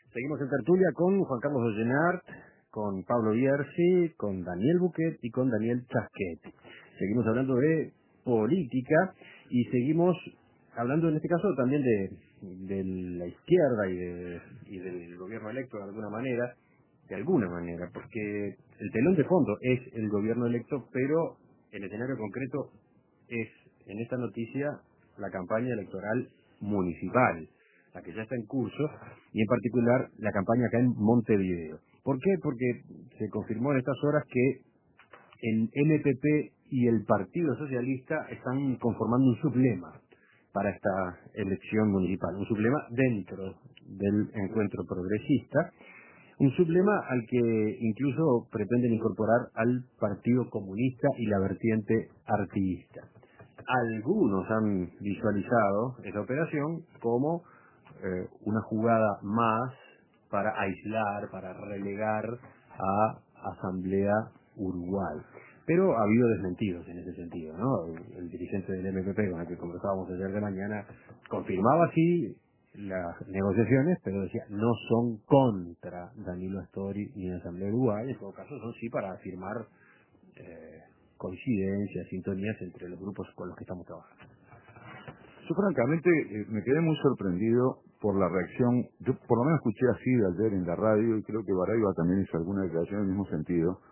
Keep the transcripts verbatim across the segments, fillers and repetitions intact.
Seguimos en tertulia con Juan Carlos Ollenart, con Pablo Bierzi, con Daniel Buquet y con Daniel Chasquet. Seguimos hablando de política y seguimos hablando en este caso también de, de la izquierda y, de, y del gobierno electo de alguna manera, de alguna manera, porque el telón de fondo es el gobierno electo, pero el escenario concreto es, en esta noticia, la campaña electoral municipal, la que ya está en curso, y en particular la campaña acá en Montevideo. ¿Por qué? Porque se confirmó en estas horas que el M P P y el Partido Socialista están conformando un sublema para esta elección municipal, un sublema dentro del encuentro progresista, un sublema al que incluso pretenden incorporar al Partido Comunista y la vertiente artiguista. Algunos han visualizado esa operación como eh, una jugada más para aislar, para relegar a Asamblea Uruguay. Pero ha habido desmentidos en ese sentido, ¿no? El, el dirigente del M P P con el que conversábamos ayer de mañana confirmaba sí las negociaciones, pero decía no son contra Danilo Astori ni Asamblea Uruguay, en todo caso son sí para firmar eh, coincidencias, sintonías entre los grupos con los que estamos trabajando. Yo francamente eh, me quedé muy sorprendido por la reacción. Yo por lo menos escuché así de ayer en la radio y creo que Barayba también hizo alguna declaración en el mismo sentido,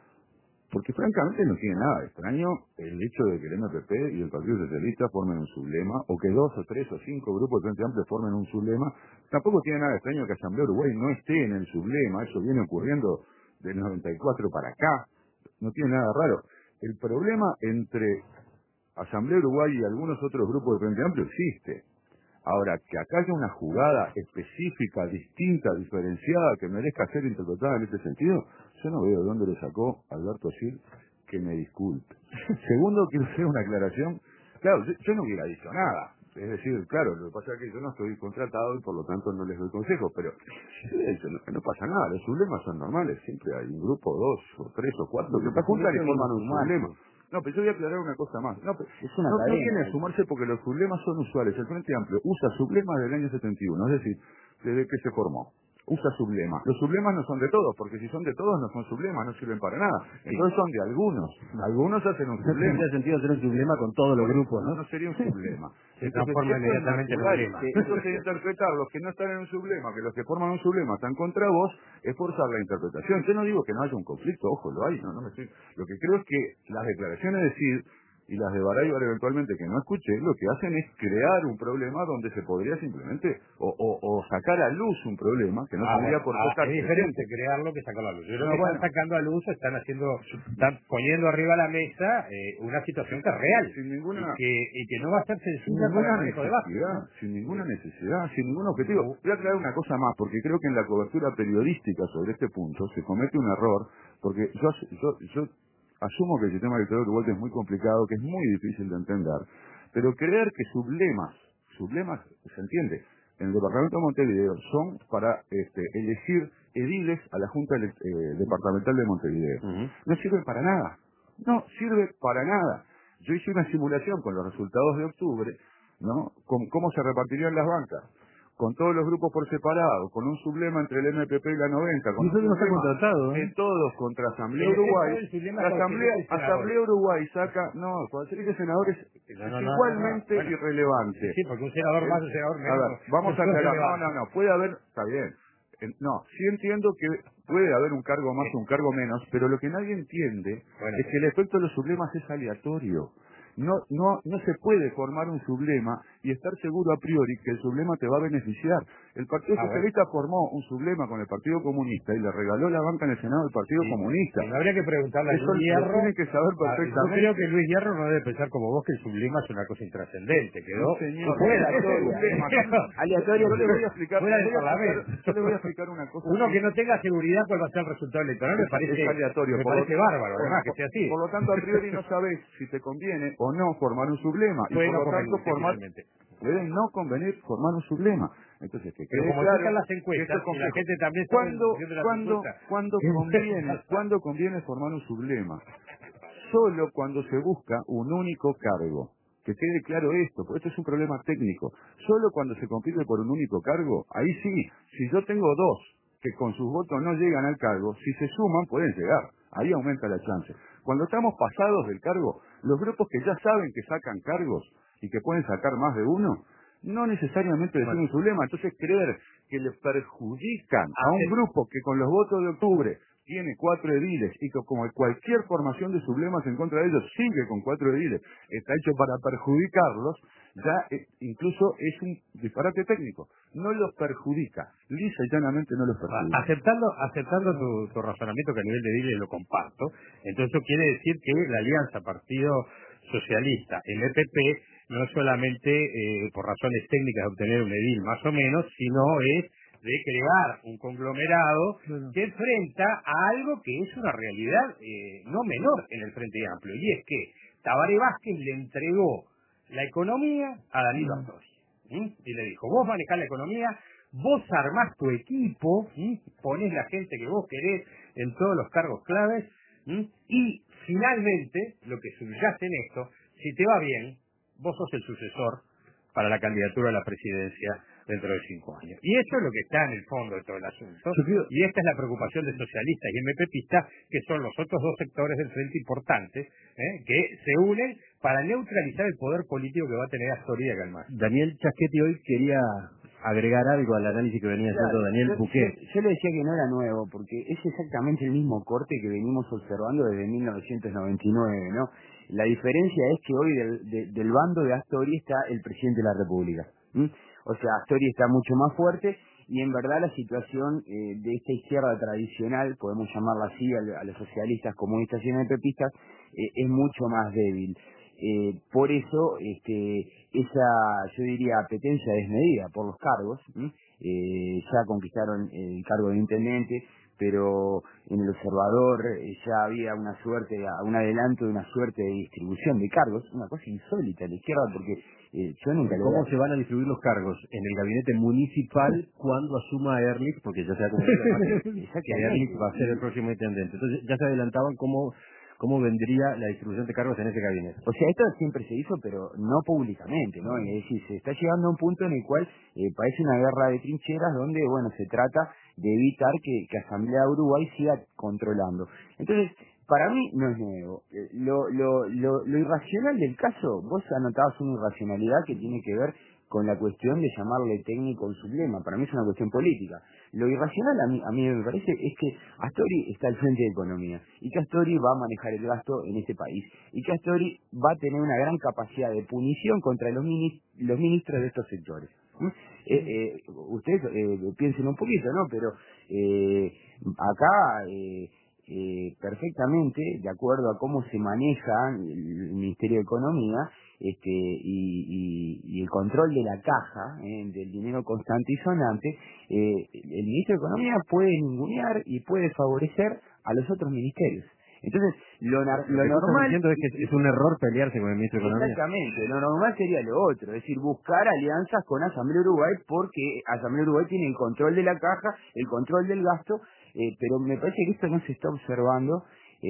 porque francamente no tiene nada de extraño el hecho de que el M P P y el Partido Socialista formen un sublema, o que dos o tres o cinco grupos de Frente Amplio formen un sublema. Tampoco tiene nada de extraño que Asamblea Uruguay no esté en el sublema, eso viene ocurriendo del noventa y cuatro para acá, no tiene nada raro. El problema entre Asamblea Uruguay y algunos otros grupos de Frente Amplio existe. Ahora, que acá haya una jugada específica, distinta, diferenciada, que merezca ser interpretada en este sentido, yo no veo de dónde le sacó Alberto Gil, que me disculpe. Segundo, quiero hacer una aclaración. Claro, yo, yo no hubiera dicho nada. Es decir, claro, lo que pasa es que yo no estoy contratado y por lo tanto no les doy consejos, pero yo he dicho, no, no pasa nada, los sublemas son normales, siempre hay un grupo, dos, o tres, o cuatro, que se juntan y forman un sublema. No, pero yo voy a aclarar una cosa más. No, pero es una no, cadena, no viene a sumarse porque los sublemas son usuales. El Frente Amplio usa sublemas del año setenta y uno, es decir, desde que se formó. Usa sublemas. Los sublemas no son de todos, porque si son de todos no son sublemas, no sirven para nada. Entonces son de algunos. Algunos hacen un No sublema. tendría sentido hacer un sublema con todos los grupos, ¿no? No sería un sublema. Se transforma inmediatamente en sublema. Entonces interpretar los que no están en un sublema, que los que forman un sublema están contra vos, es forzar la interpretación. Yo no digo que no haya un conflicto, ojo, lo hay, no, no me estoy... Lo que creo es que las declaraciones de Cid y las de Baraybar eventualmente que no escuché, lo que hacen es crear un problema donde se podría simplemente, o, o, o sacar a luz un problema que no ah, tendría por qué ah, estar es diferente crearlo que sacarlo a luz. Yo creo no, que bueno. están sacando a luz, están haciendo, están poniendo arriba de la mesa eh, una situación que es real sin ninguna, y, que, y que no va a ser sin censura ninguna para el manejo de base, necesidad, ¿no? sin ninguna necesidad, sin ningún objetivo. Voy a aclarar una cosa más, porque creo que en la cobertura periodística sobre este punto se comete un error, porque yo, yo, yo asumo que el sistema electoral uruguayo es muy complicado, que es muy difícil de entender, pero creer que sublemas, sublemas, se entiende, en el departamento de Montevideo son para este, elegir ediles a la Junta eh, Departamental de Montevideo. Uh-huh. No sirve para nada, no sirve para nada. Yo hice una simulación con los resultados de octubre, ¿no? Con cómo se repartirían las bancas, con todos los grupos por separado, con un sublema entre el M P P y la noventa, con y eso un no está sublema contratado, ¿eh? de todos contra Asamblea El Uruguay. sublema La Asamblea, cualquier Asamblea Uruguay saca, no, cuando se elige senadores es No, no, no, igualmente no, no. Bueno, irrelevante. sí, porque un senador más, un senador menos. A ver, vamos a aclarar, no, no, no, puede haber, está bien, Eh, no, sí entiendo que puede haber un cargo más o un cargo menos, pero lo que nadie entiende Bueno, es que el efecto de los sublemas es aleatorio. No, no, no se puede formar un sublema y estar seguro a priori que el sublema te va a beneficiar. El Partido ah, Socialista bueno. formó un sublema con el Partido Comunista y le regaló la banca en el Senado del Partido sí, Comunista. y no habría que preguntarle a Eso Luis lo Hierro. tiene que saber Ah, perfectamente. yo creo que Luis Hierro no debe pensar como vos que el sublema es una cosa intrascendente. Quedó No, señor. fuera Aleatorio. Yo le voy a explicar, fuera le del voy a explicar, Parlamento. yo le voy a explicar una cosa. Uno que no tenga seguridad cuál va a ser el resultado electoral me Es, parece es aleatorio. me Por parece lo, bárbaro, por, además, que por, sea así. por lo tanto, a priori no sabes si te conviene o no formar un sublema. Y Puede por no lo tanto, convenir, formar, difícilmente. puede no convenir formar un sublema. Entonces, que Pero quede como claro sacan las que esto encuestas es y la complejo. gente también sabe en ¿Cuándo, función de las cuándo, encuestas. cuándo conviene, cuándo conviene formar un sublema? Solo cuando se busca un único cargo. Que quede claro esto, porque esto es un problema técnico. Solo cuando se compite por un único cargo, ahí sí, si yo tengo dos que con sus votos no llegan al cargo, si se suman pueden llegar, ahí aumenta la chance. Cuando estamos pasados del cargo, los grupos que ya saben que sacan cargos y que pueden sacar más de uno, no necesariamente deciden su lema. Entonces creer que le perjudican a un grupo que con los votos de octubre tiene cuatro ediles y que como cualquier formación de sublemas en contra de ellos sigue con cuatro ediles, está hecho para perjudicarlos, ya eh, incluso es un disparate técnico. No los perjudica, lisa y llanamente no los perjudica. Aceptando, aceptando tu, tu razonamiento, que a nivel de ediles lo comparto, entonces eso quiere decir que la alianza Partido Socialista, el E P P, no es solamente eh, por razones técnicas de obtener un edil más o menos, sino es de crear un conglomerado bueno. que enfrenta a algo que es una realidad eh, no menor en el Frente Amplio, y es que Tabaré Vázquez le entregó la economía a Danilo Astori, ¿sí? Y le dijo, vos manejás la economía, vos armás tu equipo, ¿sí? Ponés la gente que vos querés en todos los cargos claves, ¿sí? Y finalmente, lo que subyace en esto, si te va bien, vos sos el sucesor para la candidatura a la presidencia dentro de cinco años. Y esto es lo que está en el fondo de todo el asunto. Y esta es la preocupación de socialistas y MPPistas, que son los otros dos sectores del frente importantes, ¿eh? que se unen para neutralizar el poder político que va a tener Astori y Galmar. Daniel Chasquetti hoy quería agregar algo al análisis que venía haciendo claro, Daniel Bouquet. Yo, yo le decía que no era nuevo, porque es exactamente el mismo corte que venimos observando desde mil novecientos noventa y nueve, ¿no? La diferencia es que hoy del, de, del bando de Astori está el presidente de la República. ¿Mm? O sea, Astori está mucho más fuerte y en verdad la situación eh, de esta izquierda tradicional, podemos llamarla así, a, a los socialistas, comunistas y MPPistas, eh, es mucho más débil. Eh, por eso, este, esa, yo diría, apetencia desmedida por los cargos, eh, ya conquistaron el cargo de intendente, pero en el observador eh, ya había una suerte, un adelanto de una suerte de distribución de cargos, una cosa insólita a la izquierda, porque eh, yo nunca lo ¿Cómo se van a distribuir los cargos? En el gabinete municipal cuando asuma Ehrlich, porque ya se ha comunicado que Ehrlich va a ser el próximo intendente. Entonces ya se adelantaban cómo cómo vendría la distribución de cargos en ese gabinete. O sea, esto siempre se hizo, pero no públicamente, ¿no? Es decir, se está llegando a un punto en el cual eh, parece una guerra de trincheras donde, bueno, se trata de evitar que, que Asamblea de Uruguay siga controlando. Entonces, para mí no es nuevo. Eh, lo, lo, lo, lo irracional del caso, vos anotabas una irracionalidad que tiene que ver con la cuestión de llamarle técnico un sublema. Para mí es una cuestión política. Lo irracional a mí, a mí me parece es que Astori está al frente de economía y que Astori va a manejar el gasto en este país y que Astori va a tener una gran capacidad de punición contra los, mini, los ministros de estos sectores. ¿Mm? Eh, eh, ustedes eh, piensen un poquito, ¿no? Pero eh, acá... Eh, Eh, perfectamente, de acuerdo a cómo se maneja el Ministerio de Economía este, y, y, y el control de la caja, eh, del dinero constante y sonante, eh, el Ministro de Economía puede ningunear y puede favorecer a los otros ministerios. Entonces, lo, lo, lo normal... diciendo es que es un error pelearse con el Ministro de Economía. Exactamente, lo normal sería lo otro, es decir, buscar alianzas con Asamblea Uruguay porque Asamblea Uruguay tiene el control de la caja, el control del gasto, eh, pero me parece que esto no se está observando eh,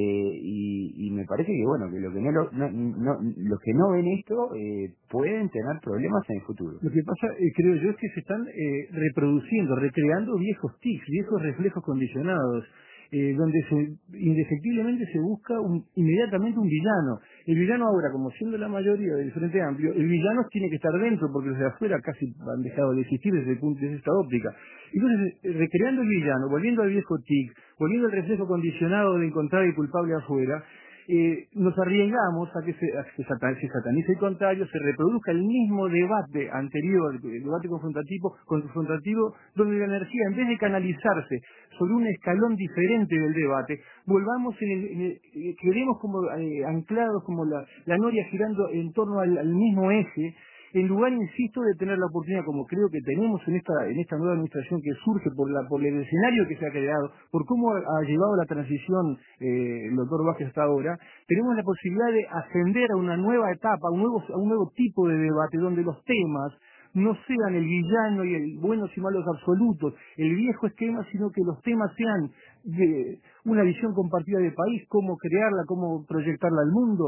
y, y me parece que, bueno, que, lo que no, lo, no, no, los que no ven esto eh, pueden tener problemas en el futuro. Lo que pasa, eh, creo yo, es que se están eh, reproduciendo, recreando viejos tics, viejos reflejos condicionados. Eh, donde se, indefectiblemente se busca un, inmediatamente un villano. El villano ahora, como siendo la mayoría del Frente Amplio, el villano tiene que estar dentro, porque los de afuera casi han dejado de existir desde, el punto, desde esta óptica. Entonces, eh, recreando el villano, volviendo al viejo tic, volviendo al reflejo condicionado de encontrar el culpable afuera, eh, nos arriesgamos a que, se, a que se satanice el contrario, se reproduzca el mismo debate anterior, el debate confrontativo, confrontativo, donde la energía, en vez de canalizarse sobre un escalón diferente del debate, volvamos en el, en el eh, quedemos como eh, anclados, como la, la noria girando en torno al, al mismo eje, en lugar, insisto, de tener la oportunidad, como creo que tenemos en esta en esta nueva administración que surge por la por el escenario que se ha creado, por cómo ha llevado la transición eh, el doctor Vázquez hasta ahora, tenemos la posibilidad de ascender a una nueva etapa, a un nuevo, a un nuevo tipo de debate, donde los temas no sean el villano y el buenos y malos absolutos, el viejo esquema, sino que los temas sean de una visión compartida de país, cómo crearla, cómo proyectarla al mundo.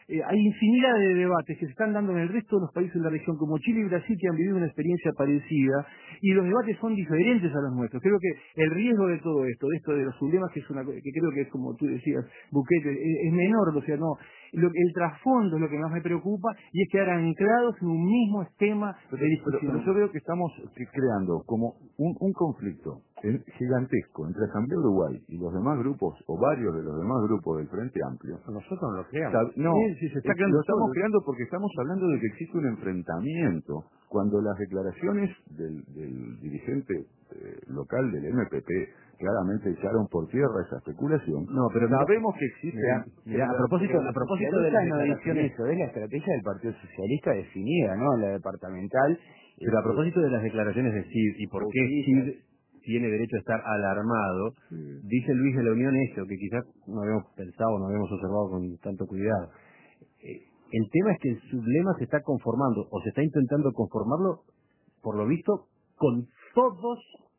Eh, hay infinidad de debates que se están dando en el resto de los países de la región, como Chile y Brasil, que han vivido una experiencia parecida, y los debates son diferentes a los nuestros. Creo que el riesgo de todo esto, de esto de los sublemas, que es una que creo que es como tú decías, Buquete, es, es menor, o sea, no, lo, el trasfondo es lo que más me preocupa, y es quedar anclados en un mismo esquema de discusión. Pero, pero yo veo que estamos creando como un, un conflicto gigantesco entre Asamblea Uruguay y los demás grupos, o varios de los demás grupos del Frente Amplio. Nosotros no lo creamos. No, sí, sí, se está es, creando lo estamos todo. creando porque estamos hablando de que existe un enfrentamiento. Cuando las declaraciones del, del dirigente eh, local del M P P claramente echaron por tierra esa especulación, No, pero sabemos que existe... Mira, mira, a propósito, a propósito de las no dicen declaraciones, eso, es la estrategia del Partido Socialista definida, ¿no? La departamental. pero a propósito de las declaraciones de Cid y por qué Cid tiene derecho a estar alarmado, dice Luis de la Unión eso, que quizás no habíamos pensado, no habíamos observado con tanto cuidado. Eh, el tema es que el sublema se está conformando, o se está intentando conformarlo, por lo visto, con todos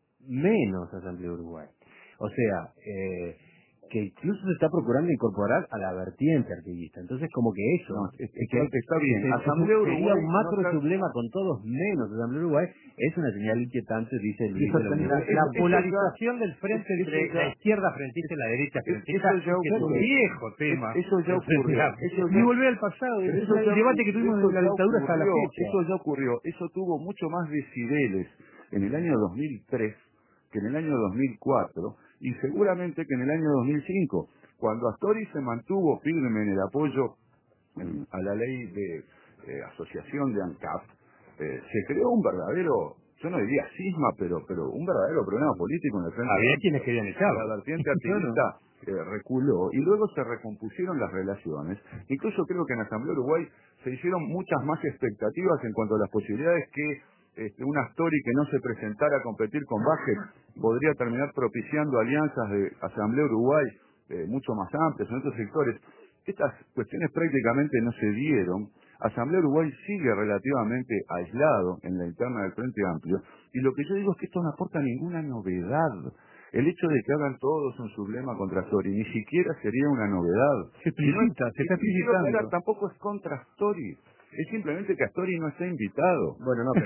menos Asamblea Uruguay. O sea, eh, que incluso se está procurando incorporar a la vertiente artiguista. Entonces, como que eso, No, es, es- que está bien. que se- Asamblea sería Uruguay un macro no está- sublema con todos menos Asamblea Uruguay, es una señal inquietante, dice Luis de la Exactamente. Unión. La, la Eso- eso polarización del frente eso entre ya- la izquierda frentista y la derecha frentista, eso ya que es un ocurrió. viejo tema. Eso ya del Frente ocurrió. Amplio. Eso Y ya- volver al pasado, Pero es eso el ya debate ocurrió, que tuvimos eso en la ya dictadura hasta la ocurrió, fecha. Eso ya ocurrió. Eso tuvo mucho más decibeles en el año dos mil tres que en el año dos mil cuatro y seguramente que en el año dos mil cinco, cuando Astori se mantuvo firme en el apoyo en- a la ley de eh, asociación de ANCAP, eh, se creó un verdadero, yo no diría cisma, pero pero un verdadero problema político en el Frente Había Amplio. quienes querían echarlo. La vertiente artiguista eh, reculó y luego se recompusieron las relaciones. Incluso creo que en Asamblea Uruguay se hicieron muchas más expectativas en cuanto a las posibilidades que este, un Astori que no se presentara a competir con Vázquez podría terminar propiciando alianzas de Asamblea Uruguay eh, mucho más amplias en otros sectores. Estas cuestiones prácticamente no se dieron. Asamblea Uruguay sigue relativamente aislado en la interna del Frente Amplio y lo que yo digo es que esto no aporta ninguna novedad. El hecho de que hagan todos un sublema contra Astori ni siquiera sería una novedad. Se explicita, se está Y- y quiero aclarar, explicitando. tampoco es contra Astori. Es simplemente que Astori no está invitado. Bueno, no, pero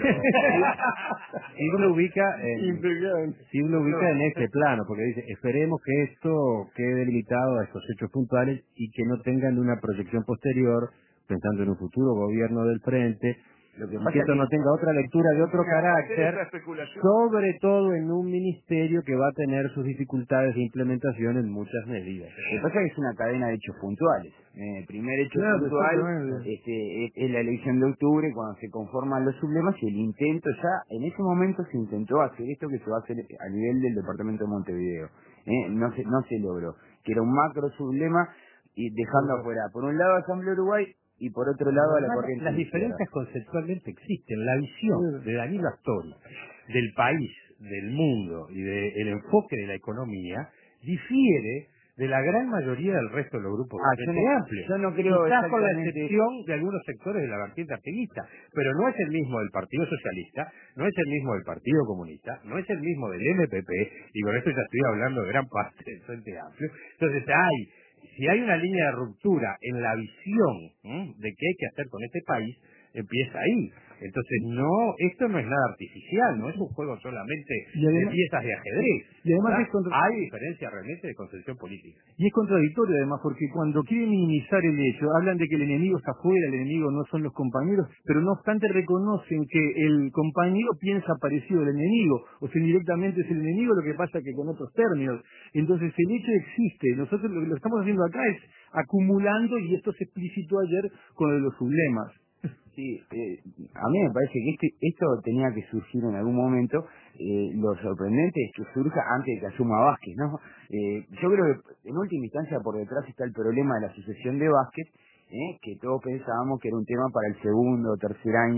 si uno ubica en, si uno ubica en este plano, porque dice, esperemos que esto quede limitado a estos hechos puntuales y que no tengan una proyección posterior, pensando en un futuro gobierno del frente, Lo que y pasa que esto es no tenga otra lectura de otro Hacer esa carácter, especulación. sobre todo en un ministerio que va a tener sus dificultades de implementación en muchas medidas. Lo que pasa es que es una cadena de hechos puntuales. Eh, el primer hecho Claro, puntual exactamente. este, es, es la elección de octubre, cuando se conforman los sublemas, y el intento ya, en ese momento se intentó hacer esto que se va a hacer a nivel del departamento de Montevideo. Eh, no se no se logró. Que era un macro sublema, y dejando afuera, por un lado, Asamblea Uruguay, y por otro lado, a la Además, corriente las de izquierda. diferencias conceptualmente existen. La visión de Danilo Astori del país, del mundo y del enfoque de la economía difiere de la gran mayoría del resto de los grupos Ah, del yo Frente no- Amplio. yo no creo Quizás con la exactamente- excepción de algunos sectores de la vertiente artiguista, pero no es el mismo del Partido Socialista, no es el mismo del Partido Comunista, no es el mismo del M P P, y con esto ya estoy hablando de gran parte del Frente Amplio. Entonces hay, si hay una línea de ruptura en la visión ¿m? de qué hay que hacer con este país, empieza ahí. Entonces, no, esto no es nada artificial, no es un juego solamente Y además- de piezas de ajedrez. y además ¿verdad? es contra- Hay diferencia realmente de concepción política. Y es contradictorio además, porque cuando quieren minimizar el hecho, hablan de que el enemigo está afuera, el enemigo no son los compañeros, pero no obstante reconocen que el compañero piensa parecido al enemigo, o sea, indirectamente es el enemigo, lo que pasa que con otros términos. Entonces el hecho existe, nosotros lo que lo estamos haciendo acá es acumulando, y esto se explicitó ayer con lo de los sublemas. Sí, eh, a mí me parece que este, esto tenía que surgir en algún momento. Eh, lo sorprendente es que surja antes de que asuma Vázquez, ¿no? Eh, yo creo que en última instancia por detrás está el problema de la sucesión de Vázquez, ¿eh? Que todos pensábamos que era un tema para el segundo o tercer año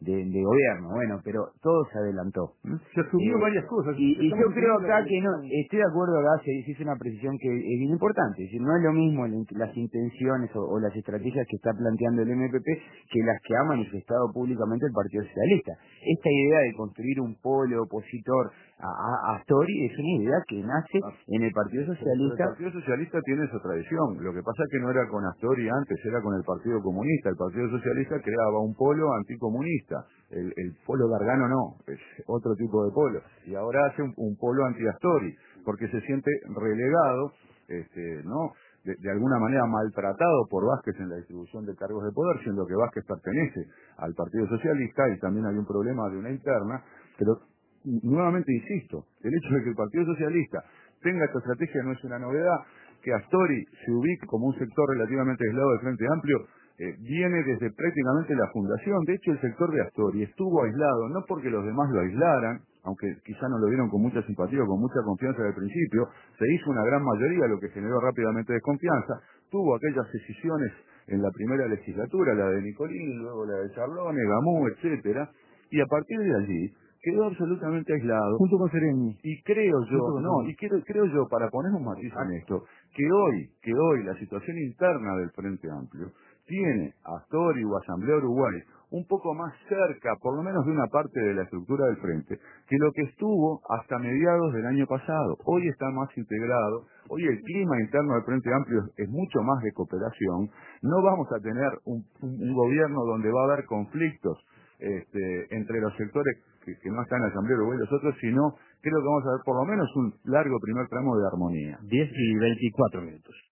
de, de gobierno. Bueno, pero todo se adelantó. ¿m? Se asumió Eh, varias cosas. Y, y yo Estamos creo viviendo acá la- que no, estoy de acuerdo acá, se, se hizo una precisión que es bien importante. Es decir, no es lo mismo la- las intenciones o, o las estrategias que está planteando el M P P que las que ha manifestado públicamente el Partido Socialista. Esta idea de construir un polo opositor a, a, a Astori es una idea que nace en el Partido Pero el Socialista. Partido Socialista tiene esa tradición. Lo que pasa es que no era con Astori antes, era con el Partido Comunista. El Partido Socialista creaba un polo anticomunista. El, el polo Gargano no, es otro tipo de polo. Y ahora hace un, un polo anti-Astori, porque se siente relegado, este, ¿no? De, de alguna manera maltratado por Vázquez en la distribución de cargos de poder, siendo que Vázquez pertenece al Partido Socialista y también hay un problema de una interna, pero nuevamente insisto, el hecho de que el Partido Socialista tenga esta estrategia no es una novedad, que Astori se ubique como un sector relativamente aislado del Frente Amplio, eh, viene desde prácticamente la fundación. De hecho, el sector de Astori estuvo aislado, no porque los demás lo aislaran, aunque quizá no lo vieron con mucha simpatía o con mucha confianza al principio, se hizo una gran mayoría, lo que generó rápidamente desconfianza, tuvo aquellas decisiones en la primera legislatura, la de Nicolini, luego la de Charlone, Gamú, etcétera, y a partir de allí quedó absolutamente aislado. Junto con Sereni. Y creo yo, Junto con no, Sereni. y creo, creo yo, para poner un matiz en esto, que hoy, que hoy la situación interna del Frente Amplio tiene a Astori o Asamblea Uruguay un poco más cerca, por lo menos de una parte de la estructura del Frente, que lo que estuvo hasta mediados del año pasado. Hoy está más integrado, hoy el clima interno del Frente Amplio es mucho más de cooperación, no vamos a tener un, un, un gobierno donde va a haber conflictos este, entre los sectores que, que no están en la Asamblea Uruguay y los otros, sino creo que vamos a ver por lo menos un largo primer tramo de armonía. diez y veinticuatro minutos.